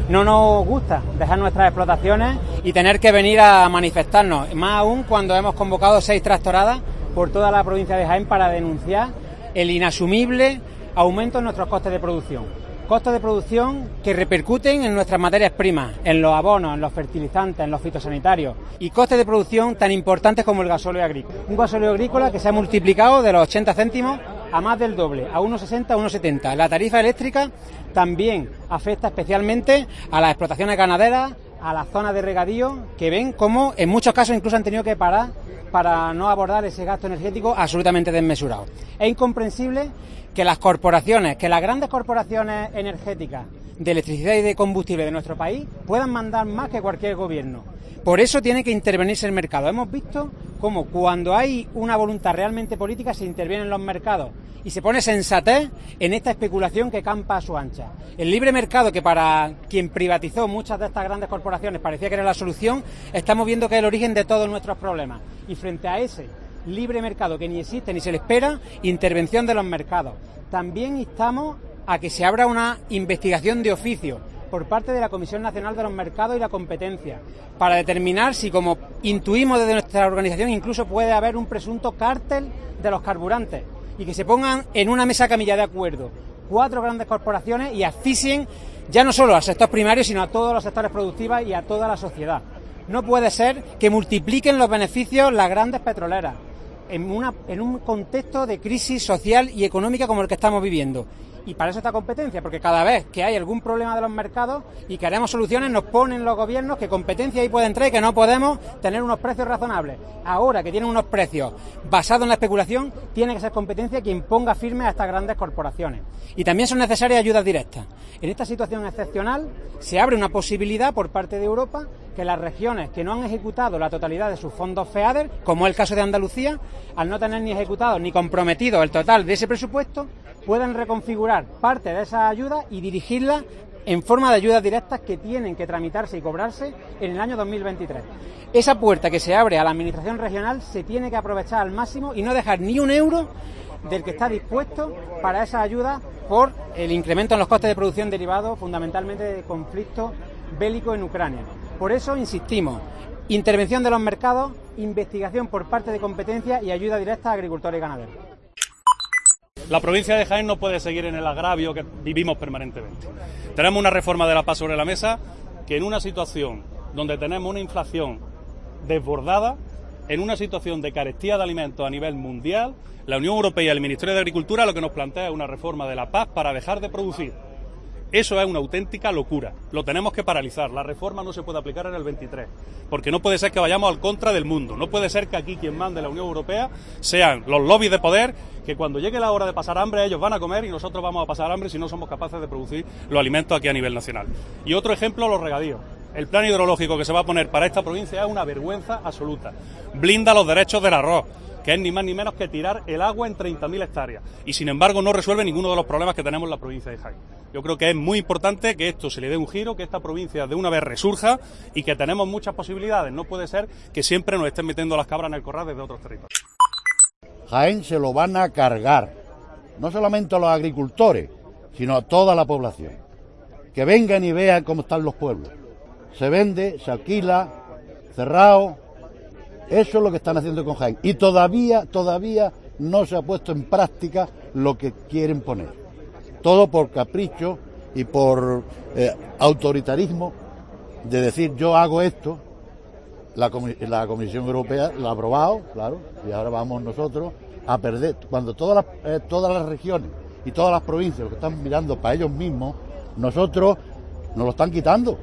no nos gusta dejar nuestras explotaciones y tener que venir a manifestarnos, más aún cuando hemos convocado 6 tractoradas por toda la provincia de Jaén para denunciar el inasumible aumento en nuestros costes de producción. Costes de producción que repercuten en nuestras materias primas, en los abonos, en los fertilizantes, en los fitosanitarios, y costes de producción tan importantes como el gasóleo agrícola. Un gasóleo agrícola que se ha multiplicado de los 80 céntimos a más del doble, a 1,60, a 1,70. La tarifa eléctrica también afecta especialmente a las explotaciones ganaderas, a las zonas de regadío, que ven cómo en muchos casos incluso han tenido que parar para no abordar ese gasto energético absolutamente desmesurado. Es incomprensible que las corporaciones, que las grandes corporaciones energéticas de electricidad y de combustible de nuestro país puedan mandar más que cualquier gobierno. Por eso tiene que intervenirse el mercado. Hemos visto cómo cuando hay una voluntad realmente política se intervienen los mercados y se pone sensatez en esta especulación que campa a su ancha. El libre mercado, que para quien privatizó muchas de estas grandes corporaciones parecía que era la solución, estamos viendo que es el origen de todos nuestros problemas. Y frente a ese libre mercado que ni existe ni se le espera, intervención de los mercados. También instamos a que se abra una investigación de oficio por parte de la Comisión Nacional de los Mercados y la Competencia para determinar si, como intuimos desde nuestra organización, incluso puede haber un presunto cártel de los carburantes y que se pongan en una mesa camilla de acuerdo 4 grandes corporaciones y asfixien ya no solo al sector primario, sino a todos los sectores productivos y a toda la sociedad. No puede ser que multipliquen los beneficios las grandes petroleras en un contexto de crisis social y económica como el que estamos viviendo. Y para eso está competencia, porque cada vez que hay algún problema de los mercados y queremos soluciones, nos ponen los gobiernos que competencia ahí puede entrar y que no podemos tener unos precios razonables. Ahora que tienen unos precios basados en la especulación, tiene que ser competencia quien ponga firme a estas grandes corporaciones. Y también son necesarias ayudas directas. En esta situación excepcional se abre una posibilidad por parte de Europa que las regiones que no han ejecutado la totalidad de sus fondos FEADER, como es el caso de Andalucía, al no tener ni ejecutado ni comprometido el total de ese presupuesto, pueden reconfigurar parte de esas ayudas y dirigirlas en forma de ayudas directas que tienen que tramitarse y cobrarse en el año 2023. Esa puerta que se abre a la Administración regional se tiene que aprovechar al máximo y no dejar ni un euro del que está dispuesto para esas ayudas por el incremento en los costes de producción derivado fundamentalmente del conflicto bélico en Ucrania. Por eso insistimos, intervención de los mercados, investigación por parte de competencia y ayuda directa a agricultores y ganaderos. La provincia de Jaén no puede seguir en el agravio que vivimos permanentemente. Tenemos una reforma de la PAC sobre la mesa que en una situación donde tenemos una inflación desbordada, en una situación de carestía de alimentos a nivel mundial, la Unión Europea y el Ministerio de Agricultura lo que nos plantea es una reforma de la PAC para dejar de producir. Eso es una auténtica locura. Lo tenemos que paralizar. La reforma no se puede aplicar en el 23, porque no puede ser que vayamos al contra del mundo. No puede ser que aquí quien mande la Unión Europea sean los lobbies de poder, que cuando llegue la hora de pasar hambre ellos van a comer y nosotros vamos a pasar hambre si no somos capaces de producir los alimentos aquí a nivel nacional. Y otro ejemplo, los regadíos. El plan hidrológico que se va a poner para esta provincia es una vergüenza absoluta. Blinda los derechos del arroz, que es ni más ni menos que tirar el agua en 30.000 hectáreas. Y sin embargo no resuelve ninguno de los problemas que tenemos en la provincia de Jaén. Yo creo que es muy importante que esto se le dé un giro, que esta provincia de una vez resurja y que tenemos muchas posibilidades. No puede ser que siempre nos estén metiendo las cabras en el corral desde otros territorios. Jaén se lo van a cargar, no solamente a los agricultores, sino a toda la población. Que vengan y vean cómo están los pueblos. Se vende, se alquila, cerrado. Eso es lo que están haciendo con Jaén. Y todavía no se ha puesto en práctica lo que quieren poner. Todo por capricho y por autoritarismo de decir yo hago esto. La Comisión Europea lo ha aprobado, claro, y ahora vamos nosotros a perder. Cuando todas las regiones y todas las provincias lo que están mirando para ellos mismos, nosotros nos lo están quitando.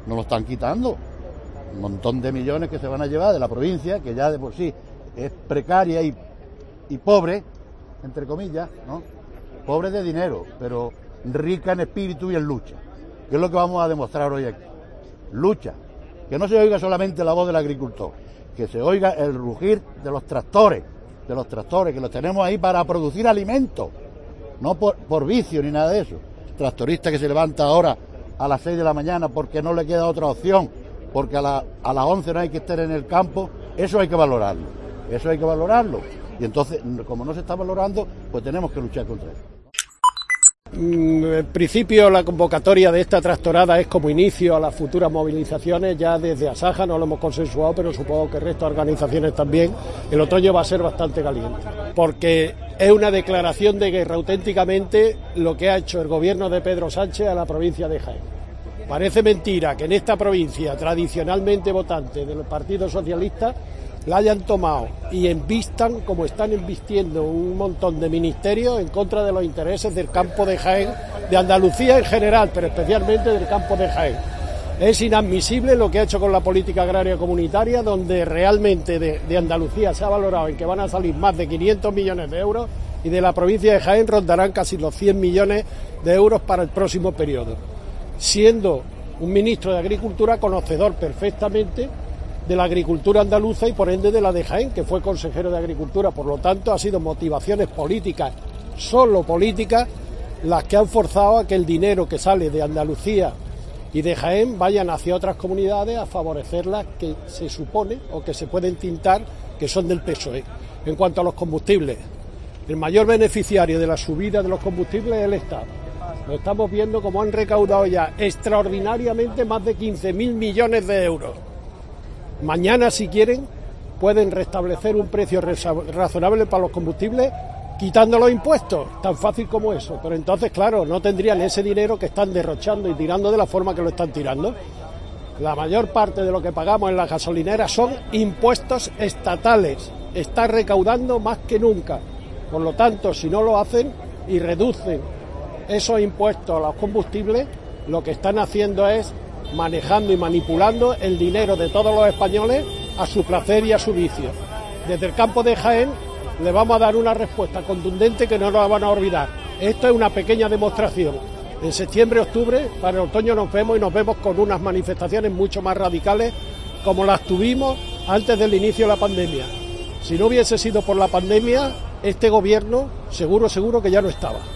Un montón de millones que se van a llevar de la provincia, que ya de por sí es precaria y pobre, entre comillas, ¿no? Pobre de dinero, pero rica en espíritu y en lucha. ¿Qué es lo que vamos a demostrar hoy aquí? Lucha. Que no se oiga solamente la voz del agricultor, que se oiga el rugir de los tractores, que los tenemos ahí para producir alimentos, no por vicio ni nada de eso. Tractorista que se levanta ahora a las 6 de la mañana porque no le queda otra opción, porque a las 11 no hay que estar en el campo, eso hay que valorarlo. Y entonces, como no se está valorando, pues tenemos que luchar contra eso. En principio la convocatoria de esta tractorada es como inicio a las futuras movilizaciones. Ya desde Asaja no lo hemos consensuado, pero supongo que el resto de organizaciones también. El otoño va a ser bastante caliente, porque es una declaración de guerra auténticamente lo que ha hecho el gobierno de Pedro Sánchez a la provincia de Jaén. Parece mentira que en esta provincia, tradicionalmente votante del Partido Socialista, la hayan tomado y envistan, como están embistiendo un montón de ministerios, en contra de los intereses del campo de Jaén, de Andalucía en general, pero especialmente del campo de Jaén. Es inadmisible lo que ha hecho con la política agraria comunitaria, donde realmente de Andalucía se ha valorado en que van a salir más de 500 millones de euros y de la provincia de Jaén rondarán casi los 100 millones de euros para el próximo periodo. Siendo un ministro de Agricultura conocedor perfectamente de la agricultura andaluza y por ende de la de Jaén, que fue consejero de Agricultura. Por lo tanto, ha sido motivaciones políticas, solo políticas, las que han forzado a que el dinero que sale de Andalucía y de Jaén vayan hacia otras comunidades a favorecerlas, que se supone o que se pueden tintar que son del PSOE. En cuanto a los combustibles, el mayor beneficiario de la subida de los combustibles es el Estado. Lo estamos viendo como han recaudado ya extraordinariamente más de 15.000 millones de euros. Mañana, si quieren, pueden restablecer un precio razonable para los combustibles quitando los impuestos, tan fácil como eso. Pero entonces, claro, no tendrían ese dinero que están derrochando y tirando de la forma que lo están tirando. La mayor parte de lo que pagamos en las gasolineras son impuestos estatales. Está recaudando más que nunca. Por lo tanto, si no lo hacen y reducen esos impuestos a los combustibles, lo que están haciendo es manejando y manipulando el dinero de todos los españoles a su placer y a su vicio. Desde el campo de Jaén le vamos a dar una respuesta contundente que no nos la van a olvidar. Esto es una pequeña demostración. En septiembre, octubre, para el otoño nos vemos y nos vemos con unas manifestaciones mucho más radicales como las tuvimos antes del inicio de la pandemia. Si no hubiese sido por la pandemia, este gobierno seguro que ya no estaba.